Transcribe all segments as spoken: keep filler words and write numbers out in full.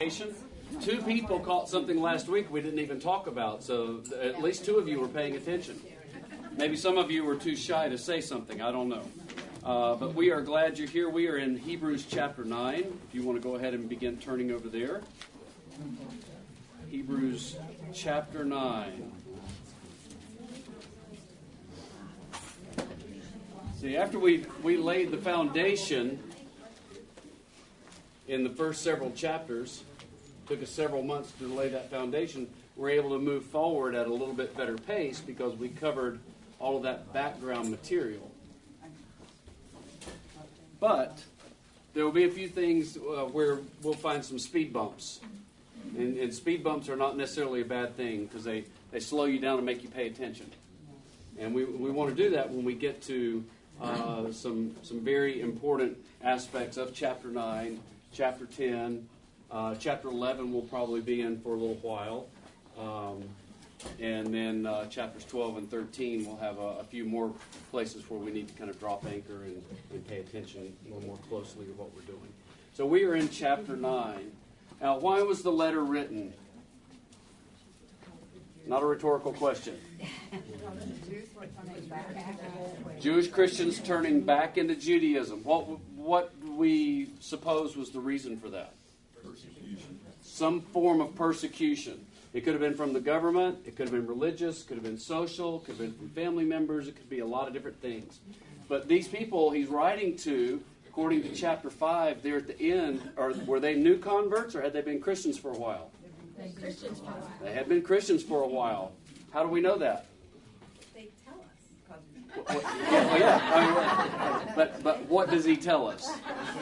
foundation. Two people caught something last week we didn't even talk about, so at least two of you were paying attention. Maybe some of you were too shy to say something, I don't know. Uh, but we are glad you're here. We are in Hebrews chapter nine. If you want to go ahead and begin turning over there. Hebrews chapter nine. See, after we, we laid the foundation in the first several chapters, took us several months to lay that foundation, we're able to move forward at a little bit better pace because we covered all of that background material. But there will be a few things uh, where we'll find some speed bumps. And, and speed bumps are not necessarily a bad thing because they, they slow you down and make you pay attention. And we, we want to do that when we get to uh, some, some very important aspects of chapter nine, chapter ten, Uh, chapter eleven will probably be in for a little while. Um, and then uh, chapters twelve and thirteen will have a, a few more places where we need to kind of drop anchor and, and pay attention a little more closely to what we're doing. So we are in chapter nine. Now, why was the letter written? Not a rhetorical question. Jewish Christians turning back into Judaism. What, what we suppose was the reason for that? Persecution. Some form of persecution. It could have been from the government, it could have been religious, it could have been social, it could have been from family members, it could be a lot of different things. But these people he's writing to, according to chapter five, they're at the end, or were they new converts or had they been Christians for a while? Christians for a while. They had been Christians for a while. How do we know that? They tell us. What, what, yeah, well, yeah. I mean, but, but what does he tell us?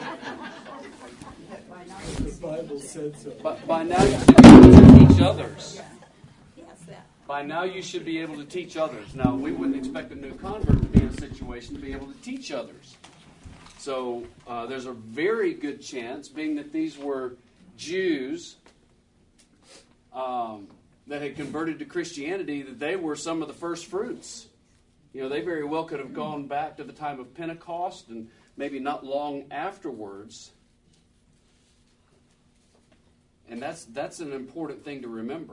The Bible said so. But by now you should be able to teach others. By now you should be able to teach others. Now, we wouldn't expect a new convert to be in a situation to be able to teach others. So uh, there's a very good chance, being that these were Jews um, that had converted to Christianity, that they were some of the first fruits. You know, they very well could have gone back to the time of Pentecost and maybe not long afterwards. And that's that's an important thing to remember.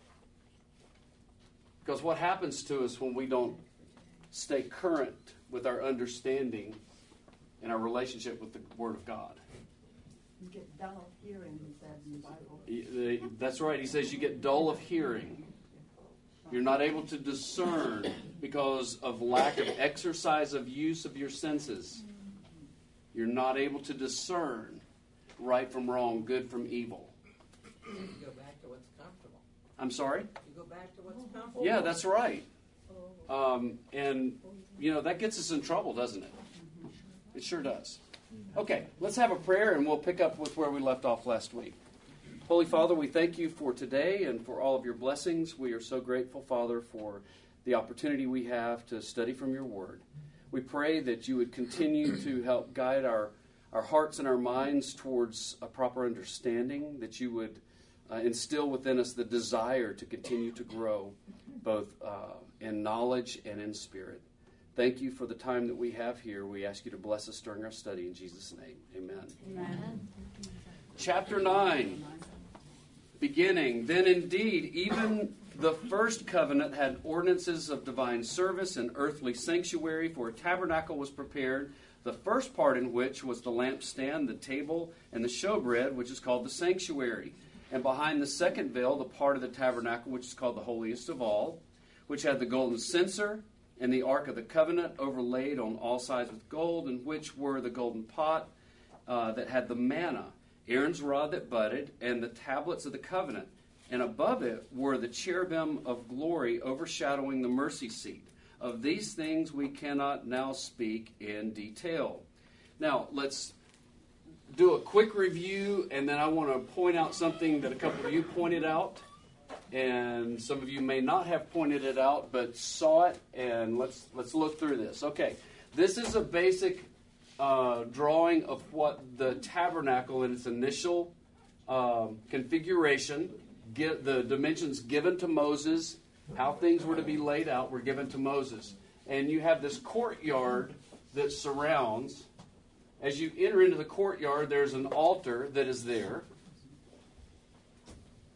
Because what happens to us when we don't stay current with our understanding and our relationship with the Word of God? You get dull of hearing, he says in the Bible. That's right. He says you get dull of hearing. You're not able to discern because of lack of exercise of use of your senses. You're not able to discern right from wrong, good from evil. You go back to what's comfortable. I'm sorry? You go back to what's comfortable. Yeah, that's right. Um, and, you know, that gets us in trouble, doesn't it? It sure does. Okay, let's have a prayer and we'll pick up with where we left off last week. Holy Father, we thank you for today and for all of your blessings. We are so grateful, Father, for the opportunity we have to study from your word. We pray that you would continue to help guide our, our hearts and our minds towards a proper understanding, that you would uh, instill within us the desire to continue to grow, both uh, in knowledge and in spirit. Thank you for the time that we have here. We ask you to bless us during our study. In Jesus' name, amen. Amen. Chapter nine, beginning, then indeed, even the first covenant had ordinances of divine service and earthly sanctuary, for a tabernacle was prepared, the first part in which was the lampstand, the table, and the showbread, which is called the sanctuary. And behind the second veil, the part of the tabernacle, which is called the holiest of all, which had the golden censer, and the Ark of the Covenant overlaid on all sides with gold, in which were the golden pot uh, that had the manna, Aaron's rod that budded, and the tablets of the covenant. And above it were the cherubim of glory overshadowing the mercy seat. Of these things we cannot now speak in detail. Now, let's do a quick review, and then I want to point out something that a couple of you pointed out. And some of you may not have pointed it out, but saw it, and let's let's look through this. Okay, this is a basic uh, drawing of what the tabernacle in its initial um, configuration, get the dimensions given to Moses, how things were to be laid out were given to Moses. And you have this courtyard that surrounds. As you enter into the courtyard, there's an altar that is there.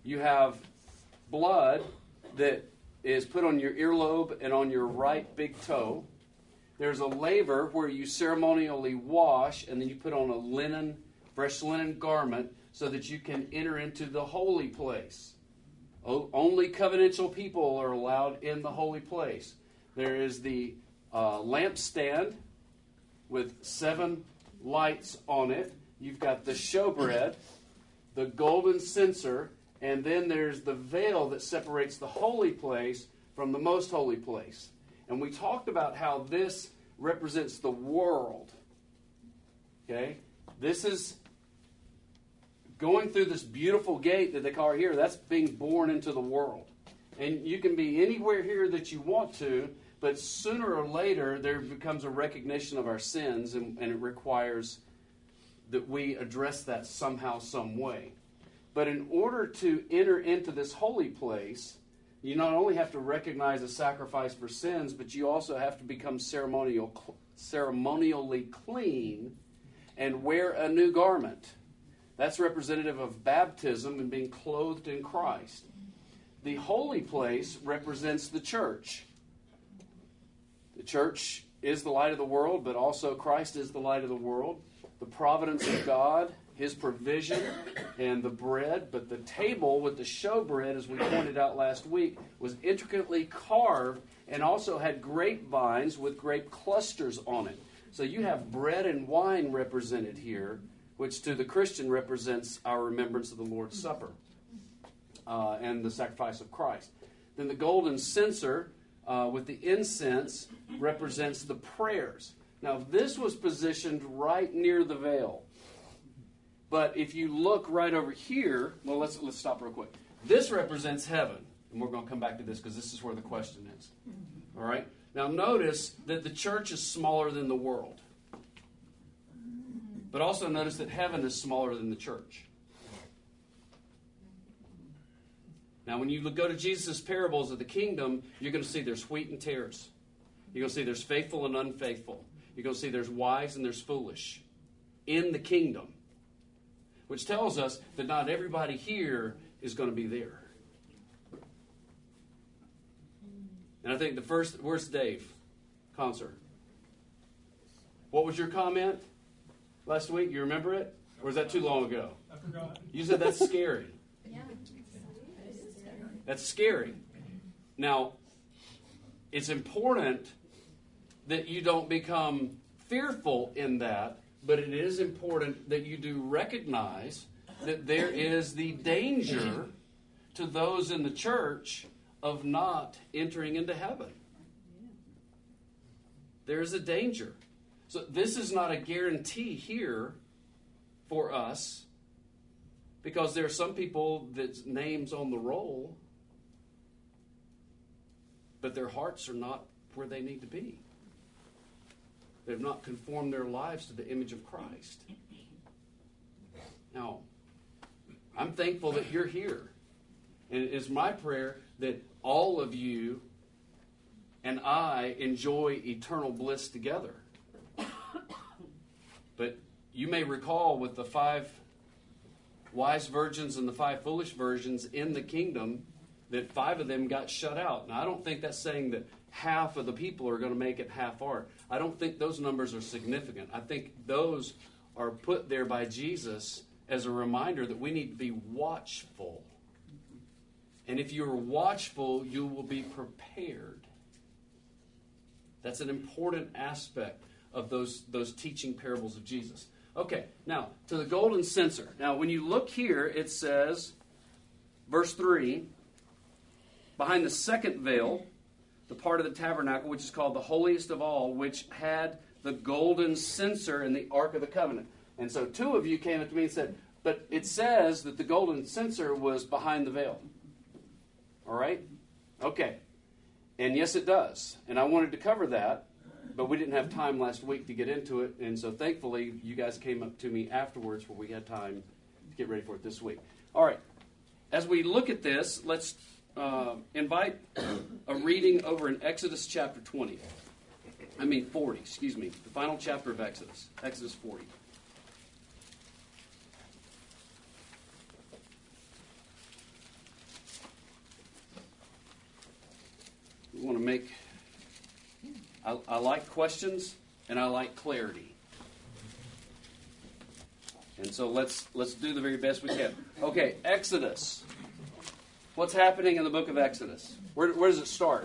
You have blood that is put on your earlobe and on your right big toe. There's a laver where you ceremonially wash, and then you put on a linen, fresh linen garment so that you can enter into the holy place. O- only covenantal people are allowed in the holy place. There is the uh, lampstand with seven lights on it. You've got the showbread, the golden censer, and then there's the veil that separates the holy place from the most holy place. And we talked about how this represents the world. Okay? This is going through this beautiful gate that they call here. That's being born into the world. And you can be anywhere here that you want to, but sooner or later there becomes a recognition of our sins, and, and it requires that we address that somehow, some way. But in order to enter into this holy place, you not only have to recognize a sacrifice for sins, but you also have to become ceremonial, ceremonially clean and wear a new garment. That's representative of baptism and being clothed in Christ. The holy place represents the church. The church is the light of the world, but also Christ is the light of the world. The providence of God, His provision, and the bread. But the table with the showbread, as we pointed out last week, was intricately carved and also had grapevines with grape clusters on it. So you have bread and wine represented here, which to the Christian represents our remembrance of the Lord's Supper uh, and the sacrifice of Christ. Then the golden censer uh, with the incense represents the prayers. Now, this was positioned right near the veil. But if you look right over here, well, let's let's stop real quick. This represents heaven. And we're going to come back to this because this is where the question is. All right? Now, notice that the church is smaller than the world. But also notice that heaven is smaller than the church. Now, when you go to Jesus' parables of the kingdom, you're going to see there's wheat and tares. You're going to see there's faithful and unfaithful. You're going to see there's wise and there's foolish in the kingdom, which tells us that not everybody here is going to be there. And I think the first, where's Dave? Concert. What was your comment last week? You remember it? Or was that too long ago? I forgot. You said that's scary. Yeah. That's scary. Now, it's important that you don't become fearful in that, but it is important that you do recognize that there is the danger to those in the church of not entering into heaven. There is a danger. So this is not a guarantee here for us, because there are some people that's names on the roll, but their hearts are not where they need to be. They've not conformed their lives to the image of Christ. Now, I'm thankful that you're here. And it is my prayer that all of you and I enjoy eternal bliss together. But you may recall with the five wise virgins and the five foolish virgins in the kingdom that five of them got shut out. Now, I don't think that's saying that half of the people are going to make it half art. I don't think those numbers are significant. I think those are put there by Jesus as a reminder that we need to be watchful. And if you're watchful, you will be prepared. That's an important aspect of those, those teaching parables of Jesus. Okay, now, to the golden censer. Now, when you look here, it says, verse three, behind the second veil, the part of the tabernacle, which is called the holiest of all, which had the golden censer and the Ark of the Covenant. And so two of you came up to me and said, but it says that the golden censer was behind the veil. All right? Okay. And yes, it does. And I wanted to cover that, but we didn't have time last week to get into it. And so thankfully, you guys came up to me afterwards where we had time to get ready for it this week. All right. As we look at this, let's uh, invite a reading over in Exodus chapter twenty. I mean forty, excuse me. The final chapter of Exodus. Exodus forty. want to make, I, I like questions and I like clarity. And so let's let's do the very best we can. Okay, Exodus. What's happening in the book of Exodus? Where, where does it start?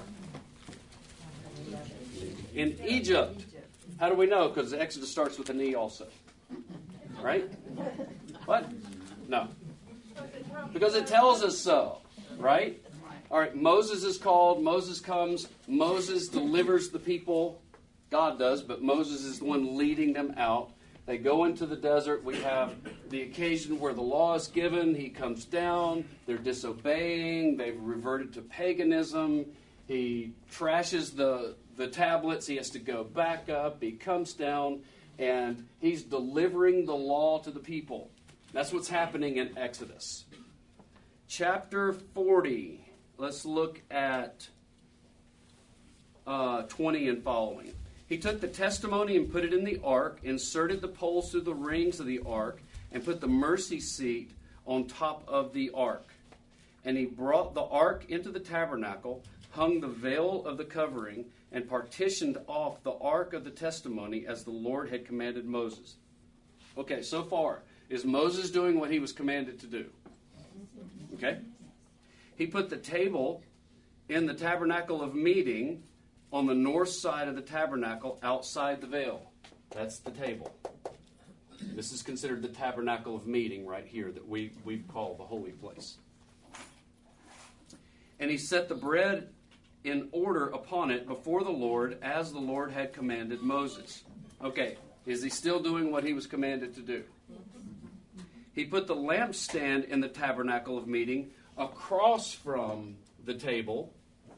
In Egypt. How do we know? Because Exodus starts with an E also. Right? What? No. Because it tells us so. Right? All right, Moses is called. Moses comes. Moses delivers the people. God does, but Moses is the one leading them out. They go into the desert. We have the occasion where the law is given. He comes down. They're disobeying. They've reverted to paganism. He trashes the, the tablets. He has to go back up. He comes down, and he's delivering the law to the people. That's what's happening in Exodus. Chapter forty. Let's look at uh, twenty and following. He took the testimony and put it in the ark, inserted the poles through the rings of the ark, and put the mercy seat on top of the ark. And he brought the ark into the tabernacle, hung the veil of the covering, and partitioned off the ark of the testimony as the Lord had commanded Moses. Okay, so far, is Moses doing what he was commanded to do? Okay? He put the table in the tabernacle of meeting on the north side of the tabernacle outside the veil. That's the table. This is considered the tabernacle of meeting right here that we, we call the holy place. And he set the bread in order upon it before the Lord as the Lord had commanded Moses. Okay, is he still doing what he was commanded to do? He put the lampstand in the tabernacle of meeting across from the table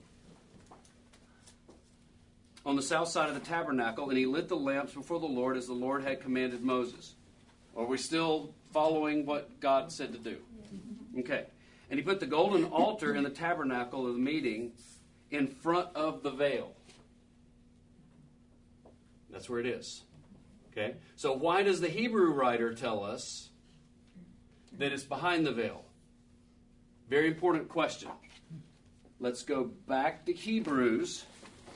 on the south side of the tabernacle, and he lit the lamps before the Lord as the Lord had commanded Moses. Are we still following what God said to do? Okay. And he put the golden altar in the tabernacle of the meeting in front of the veil. That's where it is. Okay. So why does the Hebrew writer tell us that it's behind the veil? Very important question. Let's go back to Hebrews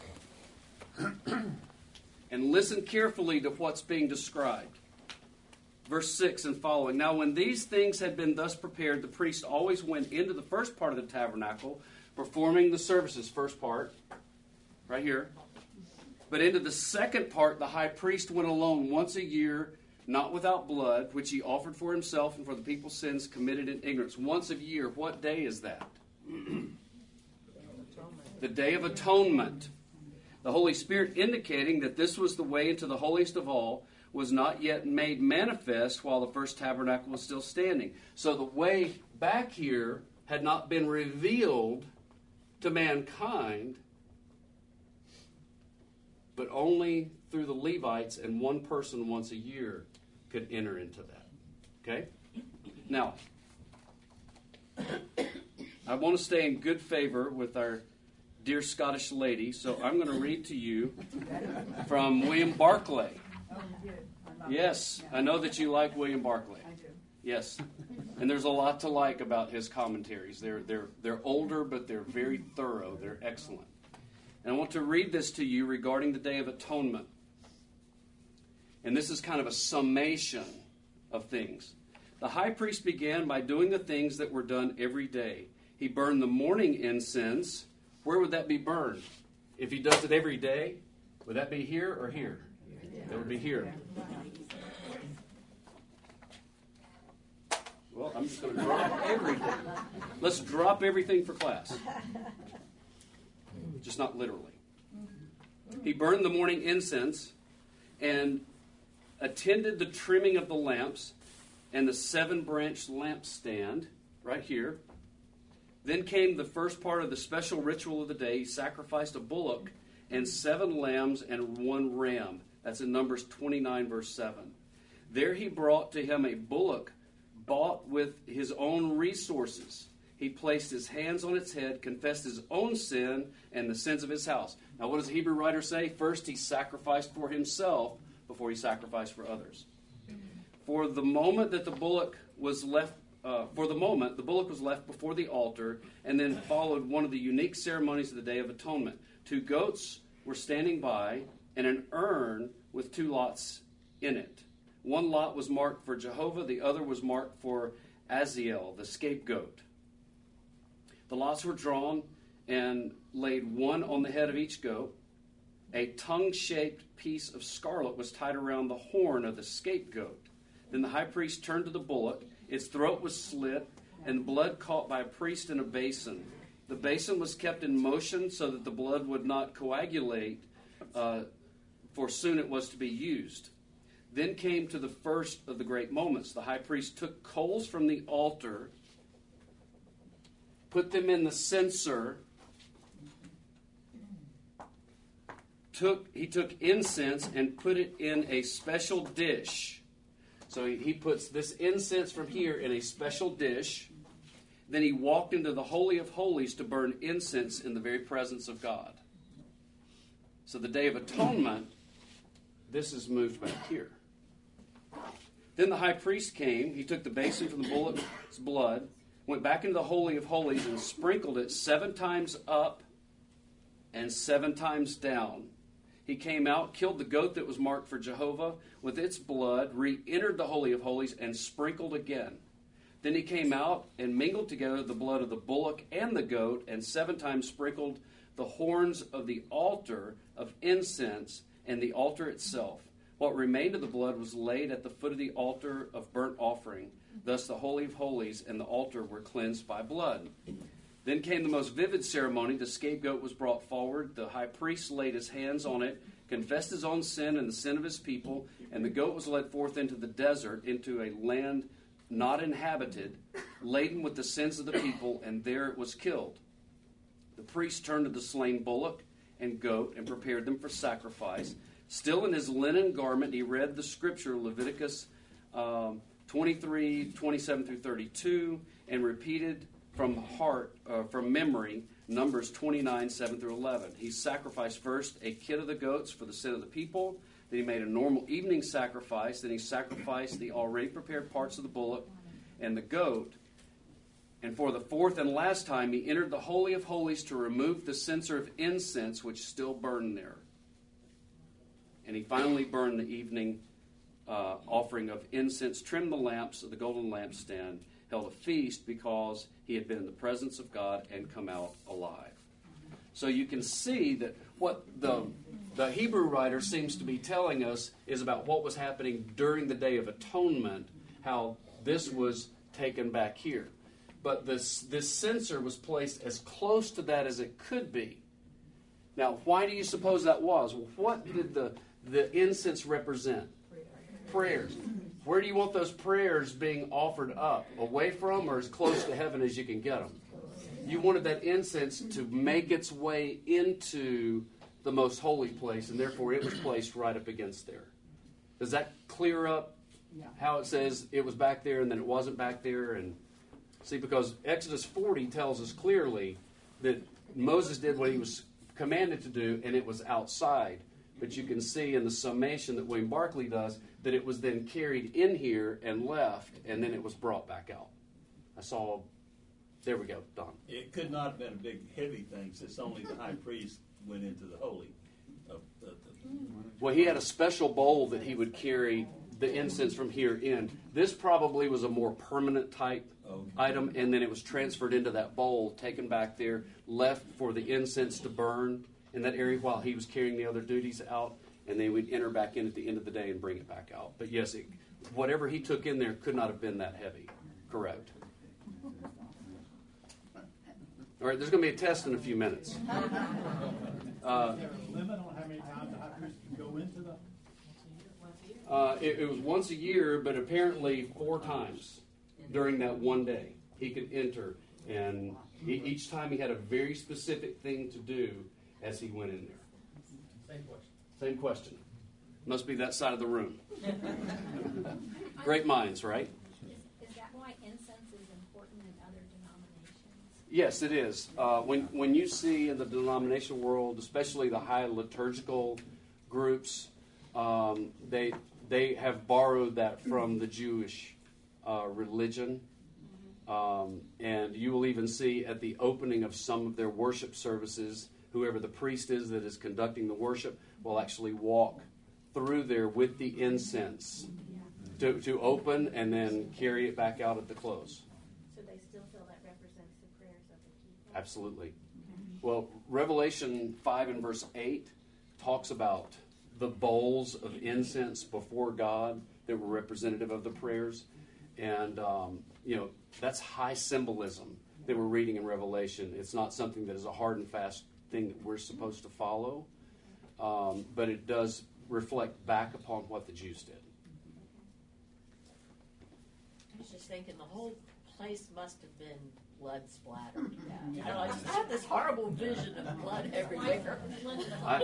and listen carefully to what's being described. Verse six and following. Now when these things had been thus prepared, the priest always went into the first part of the tabernacle, performing the services. First part, right here. But into the second part, the high priest went alone once a year, not without blood, which he offered for himself and for the people's sins committed in ignorance. Once a year. What day is that? The Day of Atonement. The Holy Spirit indicating that this was the way into the holiest of all was not yet made manifest while the first tabernacle was still standing. So the way back here had not been revealed to mankind, but only through the Levites, and one person once a year could enter into that. Okay? Now, I want to stay in good favor with our dear Scottish lady, so I'm going to read to you from William Barclay. Yes, I know that you like William Barclay. Yes, and there's a lot to like about his commentaries. They're they're they're older, but they're very thorough. They're excellent. And I want to read this to you regarding the Day of Atonement. And this is kind of a summation of things. The high priest began by doing the things that were done every day. He burned the morning incense. Where would that be burned? If he does it every day, would that be here or here? That would be here. Well, I'm just going to drop everything. Let's drop everything for class. Just not literally. He burned the morning incense and attended the trimming of the lamps and the seven-branched lampstand right here. Then came the first part of the special ritual of the day. He sacrificed a bullock and seven lambs and one ram. That's in Numbers twenty-nine, verse seven. There he brought to him a bullock bought with his own resources. He placed his hands on its head, confessed his own sin and the sins of his house. Now, what does the Hebrew writer say? First, he sacrificed for himself before he sacrificed for others. For the moment that the bullock was left uh, for the moment, the bullock was left before the altar, and then followed one of the unique ceremonies of the Day of Atonement. Two goats were standing by, and an urn with two lots in it. One lot was marked for Jehovah, the other was marked for Azazel, the scapegoat. The lots were drawn and laid one on the head of each goat. A tongue-shaped piece of scarlet was tied around the horn of the scapegoat. Then the high priest turned to the bullock. Its throat was slit, and blood caught by a priest in a basin. The basin was kept in motion so that the blood would not coagulate, uh, for soon it was to be used. Then came to the first of the great moments. The high priest took coals from the altar, put them in the censer, took he took incense and put it in a special dish. So he, he puts this incense from here in a special dish. Then he walked into the Holy of Holies to burn incense in the very presence of God. So the Day of Atonement, this is moved back here. Then the high priest came. He took the basin from the bullock's blood, went back into the Holy of Holies and sprinkled it seven times up and seven times down. He came out, killed the goat that was marked for Jehovah with its blood, re-entered the Holy of Holies, and sprinkled again. Then he came out and mingled together the blood of the bullock and the goat, and seven times sprinkled the horns of the altar of incense and the altar itself. What remained of the blood was laid at the foot of the altar of burnt offering. Thus the Holy of Holies and the altar were cleansed by blood. Then came the most vivid ceremony. The scapegoat was brought forward. The high priest laid his hands on it, confessed his own sin and the sin of his people, and the goat was led forth into the desert, into a land not inhabited, laden with the sins of the people, and there it was killed. The priest turned to the slain bullock and goat and prepared them for sacrifice. Still in his linen garment, he read the scripture, Leviticus um, twenty-three, twenty-seven through thirty-two, and repeated from heart, uh, from memory, Numbers twenty-nine, seven through eleven. He sacrificed first a kid of the goats for the sin of the people. Then he made a normal evening sacrifice. Then he sacrificed the already prepared parts of the bullock and the goat. And for the fourth and last time, he entered the Holy of Holies to remove the censer of incense which still burned there. And he finally burned the evening uh, offering of incense, trimmed the lamps of the golden lampstand, held a feast because he had been in the presence of God and come out alive. So you can see that what the, the Hebrew writer seems to be telling us is about what was happening during the Day of Atonement, how this was taken back here. But this, this censer was placed as close to that as it could be. Now, why do you suppose that was? Well, what did the, the incense represent? Prayers. Where do you want those prayers being offered up? Away from or as close to heaven as you can get them? You wanted that incense to make its way into the most holy place, and therefore it was placed right up against there. Does that clear up how it says it was back there and then it wasn't back there? And see, because Exodus forty tells us clearly that Moses did what he was commanded to do, and it was outside. But you can see in the summation that William Barclay does that it was then carried in here and left, and then it was brought back out. I saw, there we go, done. It could not have been a big, heavy thing, since only the high priest went into the holy. Of, of the, well, he had a special bowl that he would carry the incense from here in. This probably was a more permanent type okay. item, and then it was transferred into that bowl, taken back there, left for the incense to burn in that area while he was carrying the other duties out, and then we'd enter back in at the end of the day and bring it back out. But yes, it, whatever he took in there could not have been that heavy. Correct. All right, there's going to be a test in a few minutes. Uh, Is there a limit on how many times the high priest can go into the... uh, it, it was once a year, but apparently four times during that one day he could enter, and he, each time he had a very specific thing to do as he went in there. Same question. Same question. Must be that side of the room. Great minds, right? Is, is that why incense is important in other denominations? Yes, it is. Uh, when when you see in the denominational world, especially the high liturgical groups, um, they they have borrowed that from the Jewish uh, religion, Um, and you will even see at the opening of some of their worship services, whoever the priest is that is conducting the worship will actually walk through there with the incense to, to open and then carry it back out at the close. So they still feel that represents the prayers of the people? Absolutely. Well, Revelation five and verse eight talks about the bowls of incense before God that were representative of the prayers. And, um, you know, that's high symbolism that we're reading in Revelation. It's not something that is a hard and fast thing that we're supposed to follow, um, but it does reflect back upon what the Jews did. I was just thinking the whole place must have been blood splattered. Yeah. You know, I just had this horrible vision of blood everywhere. I,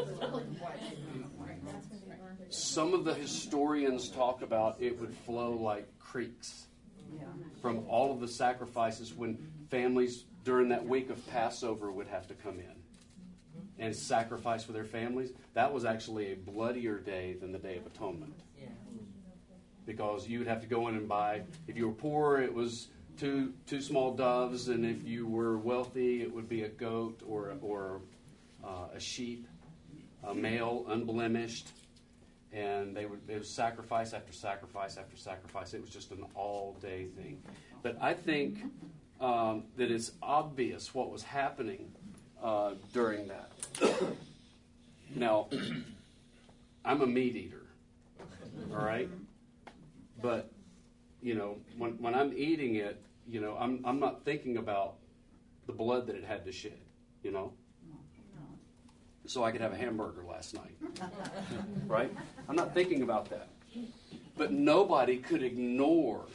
some of the historians talk about it would flow like creeks from all of the sacrifices when families during that week of Passover would have to come in and sacrifice for their families. That was actually a bloodier day than the Day of Atonement. Yeah. Because you would have to go in and buy, if you were poor, it was two two small doves, and if you were wealthy, it would be a goat or, or uh, a sheep, a male, unblemished. And they would, it was sacrifice after sacrifice after sacrifice. It was just an all-day thing. But I think um, that it's obvious what was happening uh, during that. Now, I'm a meat eater, all right? But, you know, when, when I'm eating it, you know, I'm I'm not thinking about the blood that it had to shed, you know? So I could have a hamburger last night, right? I'm not thinking about that. But nobody could ignore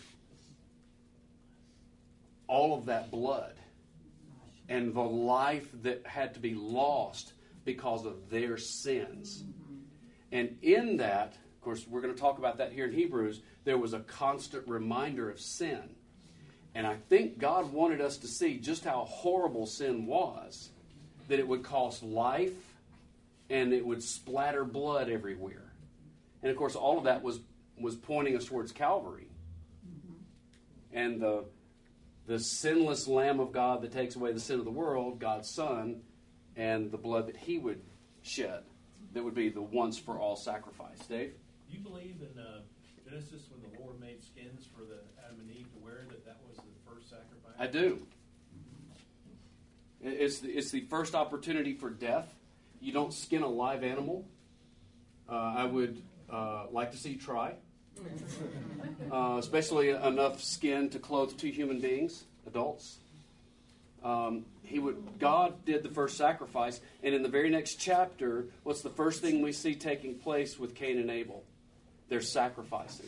all of that blood and the life that had to be lost because of their sins. And in that, of course, we're going to talk about that here in Hebrews, there was a constant reminder of sin. And I think God wanted us to see just how horrible sin was, that it would cost life, and it would splatter blood everywhere. And, of course, all of that was, was pointing us towards Calvary. Mm-hmm. And the, the sinless Lamb of God that takes away the sin of the world, God's Son, and the blood that he would shed, that would be the once-for-all sacrifice. Dave? Do you believe in uh, Genesis when the Lord made skins for the Adam and Eve to wear, that that was the first sacrifice? I do. It's the, it's the first opportunity for death. You don't skin a live animal. Uh, I would uh, like to see you try. Uh, especially enough skin to clothe two human beings, adults. Um, he would. God did the first sacrifice, and in the very next chapter, what's the first thing we see taking place with Cain and Abel? They're sacrificing.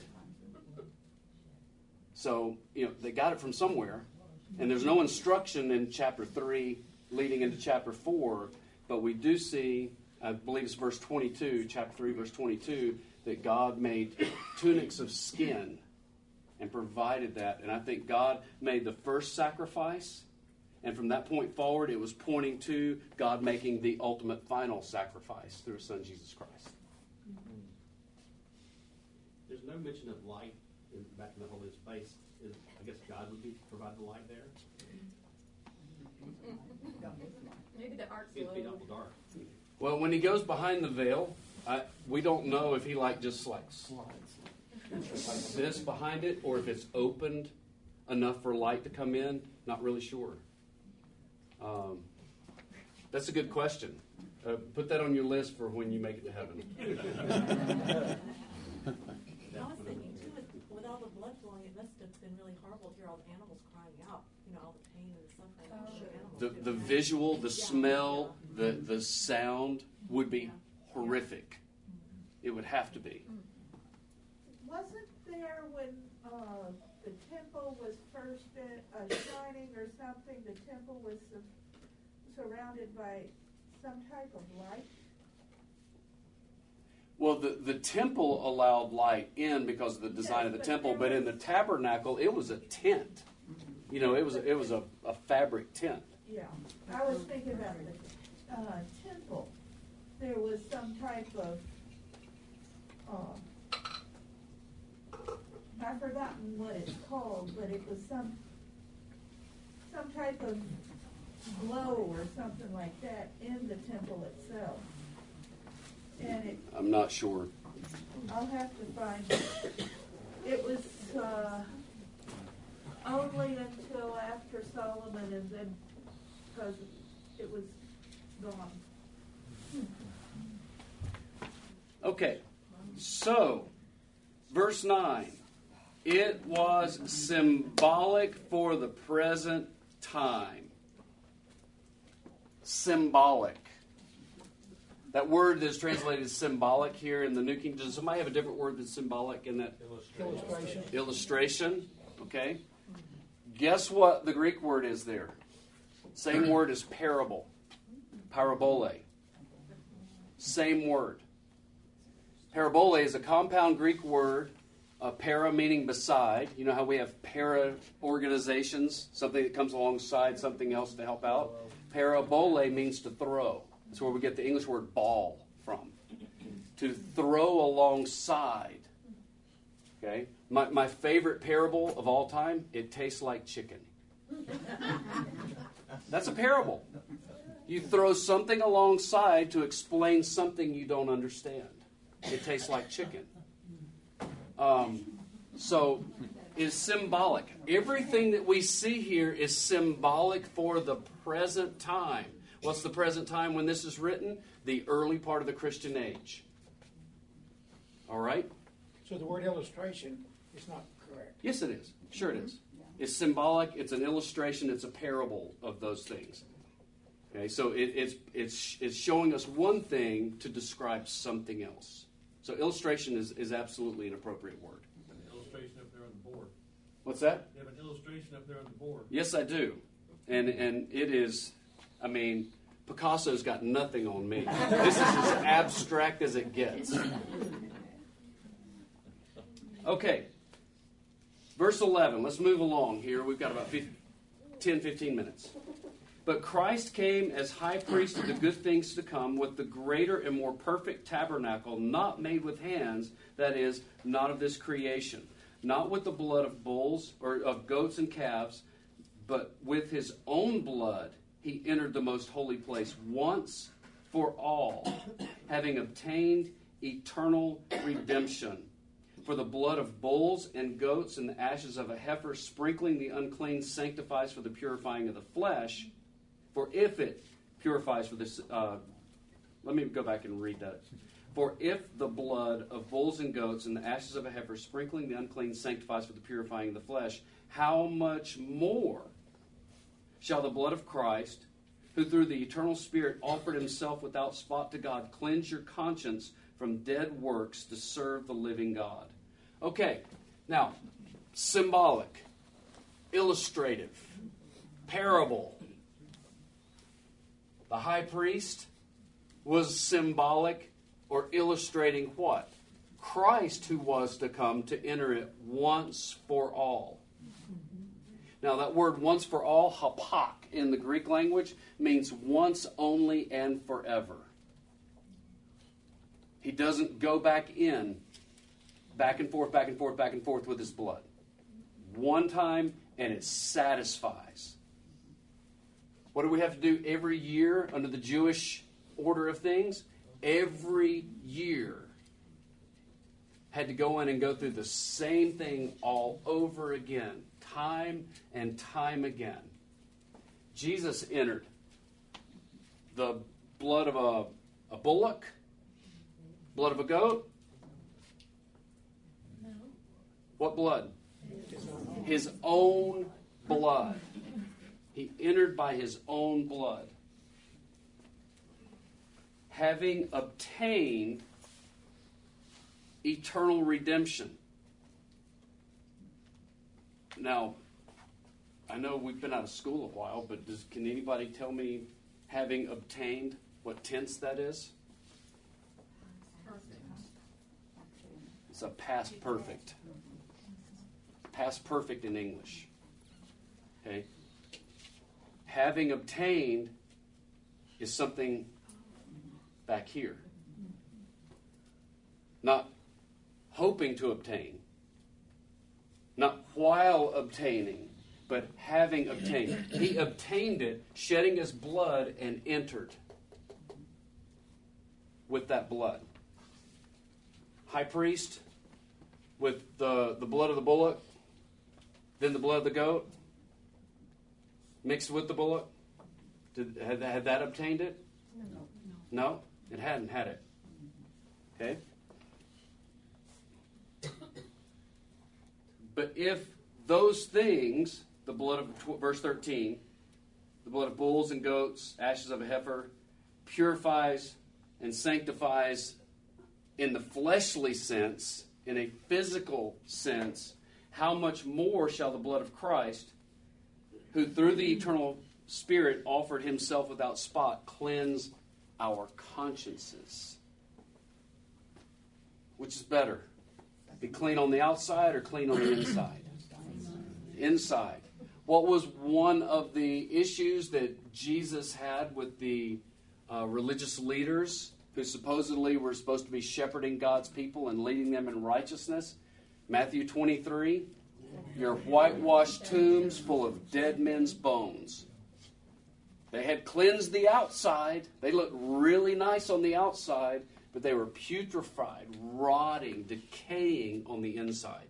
So, you know, they got it from somewhere, and there's no instruction in chapter three leading into chapter four. But we do see, I believe it's verse twenty-two, chapter three, verse twenty-two, that God made tunics of skin and provided that. And I think God made the first sacrifice, and from that point forward, it was pointing to God making the ultimate final sacrifice through His Son, Jesus Christ. There's no mention of light in, back in the Holy Space. Is, I guess God would be provide the light there. Maybe the art's It'd be low. awful dark. Well, when he goes behind the veil, I, we don't know if he like just like slides like this behind it, or if it's opened enough for light to come in. Not really sure. Um, that's a good question. Uh, put that on your list for when you make it to heaven. I was thinking too, with, with all the blood flowing, it must have been really horrible to hear all the animals crying out. You know, all the pain and the suffering. Oh, I'm sure animals The, do. the visual, the smell, the, the sound would be horrific. It would have to be. Wasn't there when uh, the temple was first uh, shining or something, the temple was su- surrounded by some type of light? Well, the, the temple allowed light in because of the design of the Yes, but temple, there but in the was- tabernacle, it was a tent. You know, it was it was a, a fabric tent. Yeah, I was thinking about the uh, temple. There was some type of, uh, I've forgotten what it's called, but it was some some type of glow or something like that in the temple itself. And it, I'm not sure. I'll have to find it. It was uh, only until after Solomon, and then because it was gone. Okay, so verse nine. It was symbolic for the present time. Symbolic. That word that is translated symbolic here in the New King. Does somebody have a different word than symbolic in that? Illustration. Illustration. Okay. Guess what the Greek word is there? Same word as parable. Parabole. Same word. Parabole is a compound Greek word. Uh, para meaning beside. You know how we have para organizations, something that comes alongside something else to help out. Parabole means to throw. That's where we get the English word ball from. To throw alongside. Okay? My, my favorite parable of all time, it tastes like chicken. That's a parable. You throw something alongside to explain something you don't understand. It tastes like chicken. Um, so it's symbolic. Everything that we see here is symbolic for the present time. What's the present time when this is written? The early part of the Christian age. All right? So the word illustration is not correct. Yes, it is. Sure it is. It's symbolic. It's an illustration. It's a parable of those things. Okay, so it, it's, it's, it's showing us one thing to describe something else. So illustration is, is absolutely an appropriate word. An illustration up there on the board. What's that? You have an illustration up there on the board. Yes, I do. And and it is, I mean, Picasso's got nothing on me. This is as abstract as it gets. Okay. Verse eleven. Let's move along here. We've got about ten, fifteen minutes. But Christ came as high priest of the good things to come with the greater and more perfect tabernacle, not made with hands, that is, not of this creation, not with the blood of bulls or of goats and calves, but with his own blood he entered the most holy place once for all, having obtained eternal redemption. For the blood of bulls and goats and the ashes of a heifer sprinkling the unclean sanctifies for the purifying of the flesh. For if it purifies for this, uh, let me go back and read that. For if the blood of bulls and goats and the ashes of a heifer sprinkling the unclean sanctifies for the purifying of the flesh, how much more shall the blood of Christ, who through the eternal Spirit offered himself without spot to God, cleanse your conscience from dead works to serve the living God? Okay, now, symbolic, illustrative, parable. The high priest was symbolic or illustrating what? Christ who was to come to enter it once for all. Now that word once for all, hapak, in the Greek language, means once only and forever. He doesn't go back in, back and forth, back and forth, back and forth with his blood. One time, and it satisfies. What do we have to do every year under the Jewish order of things? Every year had to go in and go through the same thing all over again, time and time again. Jesus entered the blood of a, a bullock, blood of a goat. No. What blood? His own blood. He entered by his own blood. Having obtained eternal redemption. Now, I know we've been out of school a while, but does, can anybody tell me, having obtained, what tense that is? It's a past perfect. Past perfect in English. Okay? Having obtained is something back here. Not hoping to obtain. Not while obtaining, but having obtained it. He obtained it, shedding his blood, and entered with that blood. High priest with the, the blood of the bullock, then the blood of the goat, mixed with the bullock. Did, had, had that obtained it? No. No? It hadn't, had it. Okay? But if those things, the blood of, verse thirteen, the blood of bulls and goats, ashes of a heifer, purifies and sanctifies in the fleshly sense, in a physical sense, how much more shall the blood of Christ, who through the eternal Spirit offered himself without spot, cleanse our consciences? Which is better? Be clean on the outside or clean on the inside? Inside. What was one of the issues that Jesus had with the uh, religious leaders who supposedly were supposed to be shepherding God's people and leading them in righteousness? Matthew twenty-three, your whitewashed tombs full of dead men's bones. They had cleansed the outside. They looked really nice on the outside, but they were putrefied, rotting, decaying on the inside.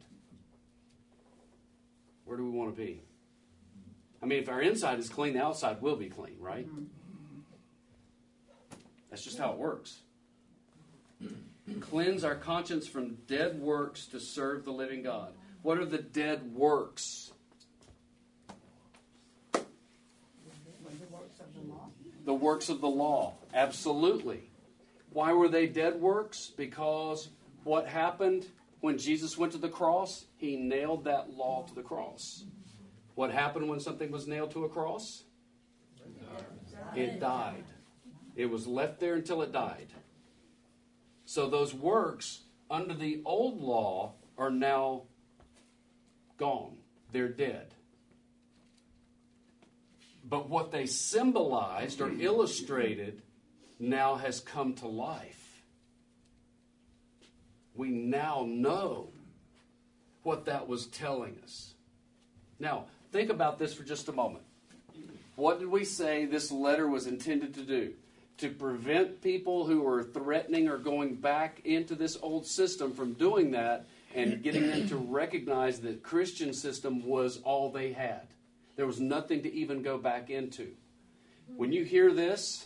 Where do we want to be? I mean, if our inside is clean, the outside will be clean, right? That's just how it works. Cleanse our conscience from dead works to serve the living God. What are the dead works? The works of the law. Absolutely. Why were they dead works? Because what happened when Jesus went to the cross? He nailed that law to the cross. What happened when something was nailed to a cross? It died. It was left there until it died. So those works under the old law are now gone. They're dead. But what they symbolized or illustrated now has come to life. We now know what that was telling us. Now, think about this for just a moment. What did we say this letter was intended to do? To prevent people who are threatening or going back into this old system from doing that and getting them to recognize that the Christian system was all they had. There was nothing to even go back into. When you hear this,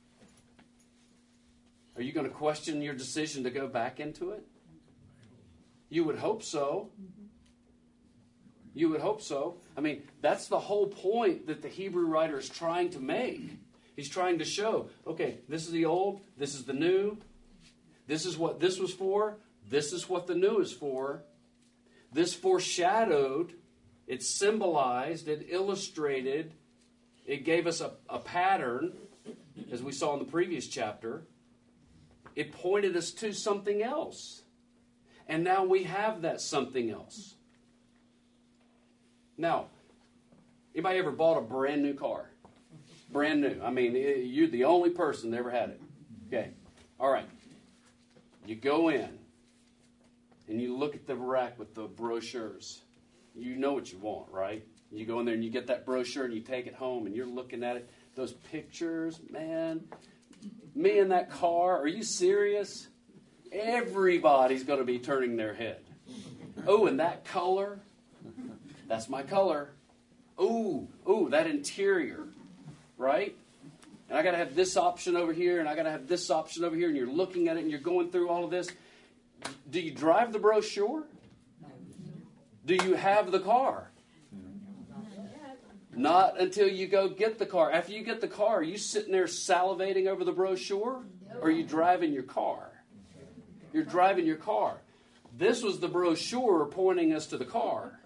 are you going to question your decision to go back into it? You would hope so. You would hope so. I mean, that's the whole point that the Hebrew writer is trying to make. He's trying to show, okay, this is the old, this is the new. This is what this was for. This is what the new is for. This foreshadowed, it symbolized, it illustrated, it gave us a, a pattern, as we saw in the previous chapter. It pointed us to something else. And now we have that something else. Now, anybody ever bought a brand new car? Brand new. I mean, it, you're the only person that ever had it. Okay. All right. You go in and you look at the rack with the brochures. You know what you want, right? You go in there and you get that brochure and you take it home and you're looking at it. Those pictures, man. Me in that car, are you serious? Everybody's going to be turning their head. Oh, and that color, that's my color. Ooh, ooh, that interior, right? And I got to have this option over here, and I got to have this option over here, and you're looking at it, and you're going through all of this. Do you drive the brochure? Do you have the car? Not until you go get the car. After you get the car, are you sitting there salivating over the brochure? Or are you driving your car? You're driving your car. This was the brochure pointing us to the car.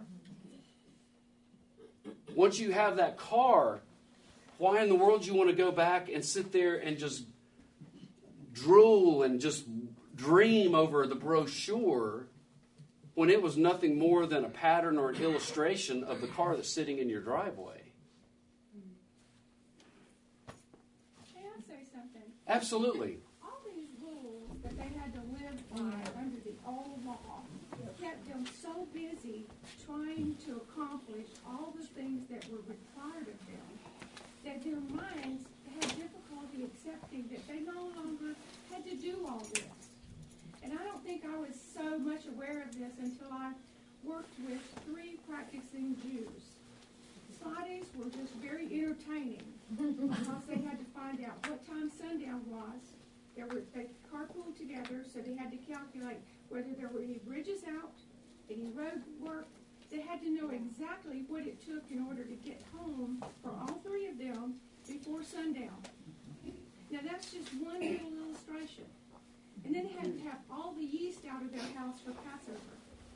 Once you have that car, why in the world do you want to go back and sit there and just drool and just dream over the brochure when it was nothing more than a pattern or an illustration of the car that's sitting in your driveway? Can I say something? Absolutely. All these rules that they had to live by under the old law kept them so busy trying to accomplish all the things that were required of them that their minds had difficulty accepting that they no longer had to do all this. And I don't think I was so much aware of this until I worked with three practicing Jews. Sundays were just very entertaining because they had to find out what time sundown was. There were, they carpooled together, so they had to calculate whether there were any bridges out, any road work. They had to know exactly what it took in order to get home for all three of them before sundown. Now that's just one little illustration. And then they had to have all the yeast out of their house for Passover.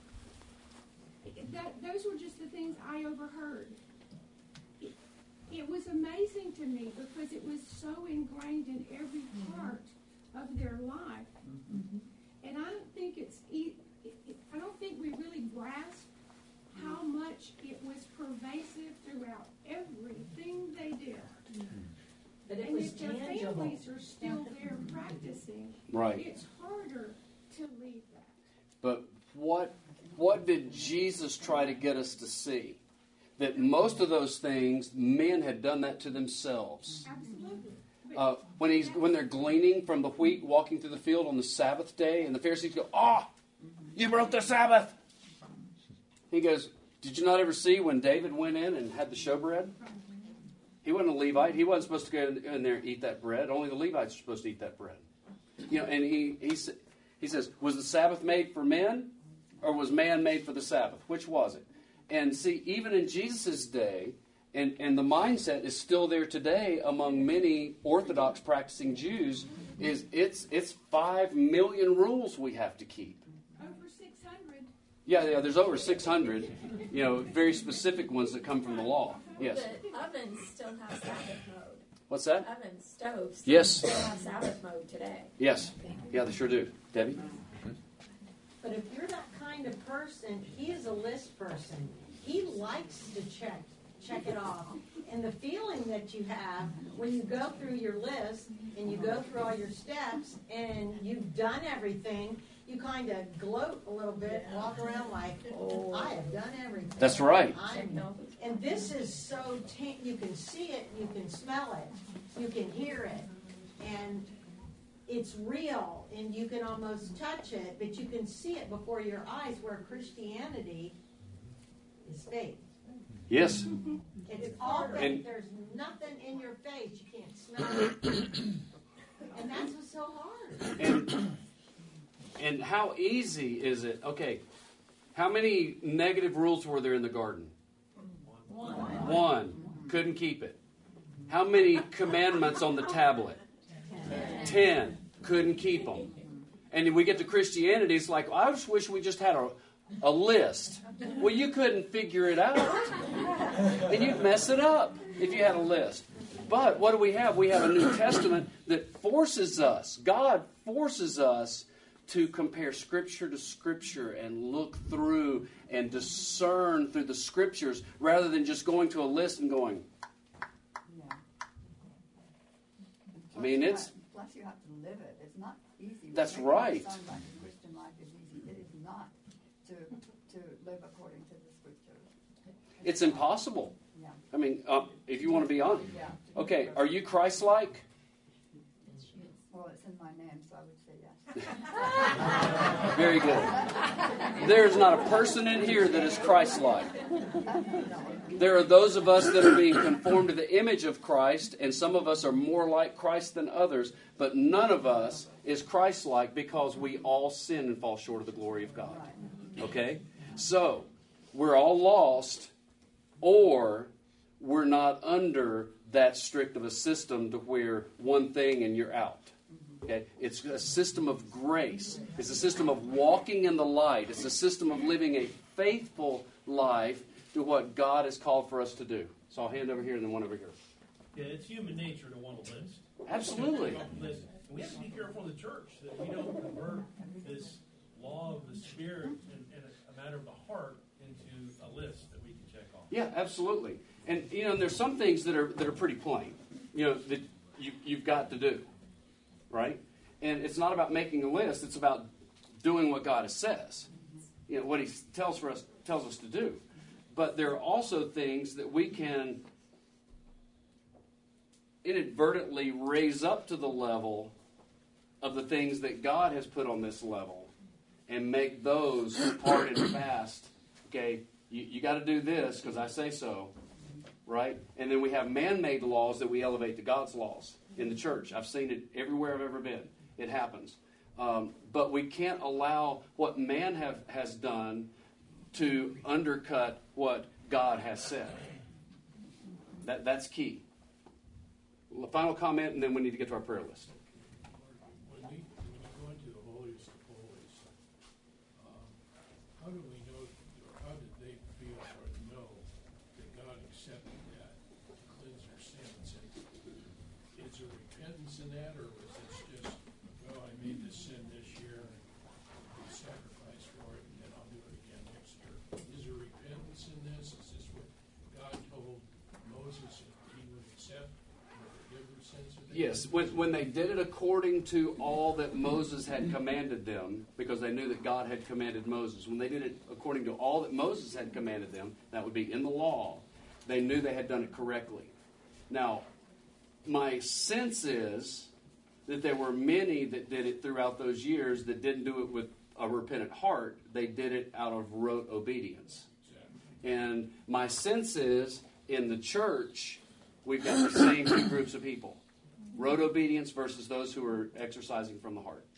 That, those were just the things I overheard. It, it was amazing to me because it was so ingrained in every part of their life. Mm-hmm. And I don't think it's, it, it, I don't think we really grasp how much it was pervasive throughout everything they did. But it and was if their tangible. families are still there practicing, Right. it's harder to leave that. But what what did Jesus try to get us to see? That most of those things, men had done that to themselves. Absolutely. Uh, when he's when they're gleaning from the wheat, walking through the field on the Sabbath day, and the Pharisees go, "Oh, you broke the Sabbath." He goes, "Did you not ever see when David went in and had the showbread? He wasn't a Levite. He wasn't supposed to go in there and eat that bread. Only the Levites are supposed to eat that bread." You know, and he he he says, "Was the Sabbath made for men, or was man made for the Sabbath? Which was it?" And see, even in Jesus' day, and, and the mindset is still there today among many Orthodox practicing Jews, is it's it's five million rules we have to keep. Over six hundred. Yeah, yeah, there's over six hundred, you know, very specific ones that come from the law. Yes. The ovens still have Sabbath mode. What's that? Oven stoves Yes. still have Sabbath mode today. Yes. Yeah, they sure do. Debbie? But if you're that kind of person, he is a list person. He likes to check check it off. And the feeling that you have when you go through your list and you go through all your steps and you've done everything, you kind of gloat a little bit, walk around like, oh, I have done everything. That's right. I'm, and this is so, t- you can see it, you can smell it, you can hear it, and it's real, and you can almost touch it, but you can see it before your eyes, where Christianity is faith. Yes. It's all faith. And- There's nothing in your face. You can't smell it. And that's what's so hard. And, and how easy is it? Okay, how many negative rules were there in the garden? One. One. Couldn't keep it. How many commandments on the tablet? Ten. Couldn't keep them. And we get to Christianity, it's like, I just wish we just had a, a list. Well, you couldn't figure it out. And you'd mess it up if you had a list. But what do we have? We have a New Testament that forces us, God forces us to compare Scripture to Scripture and look through and discern through the Scriptures rather than just going to a list and going, Yeah. I mean, it's... Plus you have to live it. It's not easy. That's Making it right. sound like the Christian life is easy. It is not to to live according to the Scriptures. It's impossible. Yeah. I mean, uh, if you want to be honest. Yeah. Okay, are you Christ-like? Well, it's in my name, so I would say yes. Very good. There's not a person in here that is Christ-like. There are those of us that are being conformed to the image of Christ, and some of us are more like Christ than others, but none of us is Christ-like because we all sin and fall short of the glory of God. Okay? So, we're all lost, or we're not under that strict of a system to where one thing and you're out. Okay? It's a system of grace. It's a system of walking in the light. It's a system of living a faithful life to what God has called for us to do. So I'll hand over here and then one over here. Yeah, it's human nature to want a list. Absolutely. And we have to be careful in the church that we don't convert this law of the Spirit and, and a matter of the heart into a list that we can check off. Yeah, absolutely. And you know, there's some things that are that are pretty plain. You know, that you you've got to do. Right? And it's not about making a list, it's about doing what God says. you know, what he tells for us tells us to do. But there are also things that we can inadvertently raise up to the level of the things that God has put on this level and make those hard and fast. Okay, you, you got to do this because I say so, right? And then we have man-made laws that we elevate to God's laws in the church. I've seen it everywhere I've ever been. It happens. Um, but we can't allow what man have, has done to undercut what God has said. That, that's key. Final comment, and then we need to get to our prayer list. When we, when we go into the holiest of holies, um, how do we know, or how did they feel or know that God accepted that to cleanse their sins? And is there repentance in that, or was this just, well, I made this sin this year, and I sacrifice for it, and then I'll do it again next year? Is there repentance in this? Is this what God told Moses that he would accept? Yes, when, when they did it according to all that Moses had commanded them, because they knew that God had commanded Moses, when they did it according to all that Moses had commanded them, that would be in the law, they knew they had done it correctly. Now, my sense is that there were many that did it throughout those years that didn't do it with a repentant heart. They did it out of rote obedience. And my sense is, in the church, we've got the same two groups of people. Rote obedience versus those who are exercising from the heart.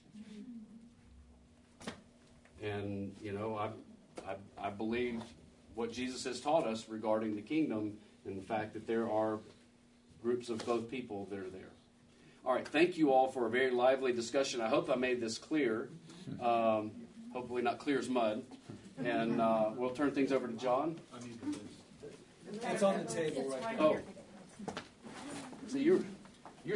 And, you know, I, I, I believe what Jesus has taught us regarding the kingdom and the fact that there are groups of both people that are there. All right, thank you all for a very lively discussion. I hope I made this clear. Um, hopefully not clear as mud. And uh, we'll turn things over to John. It's on the table right now. Oh. So you're...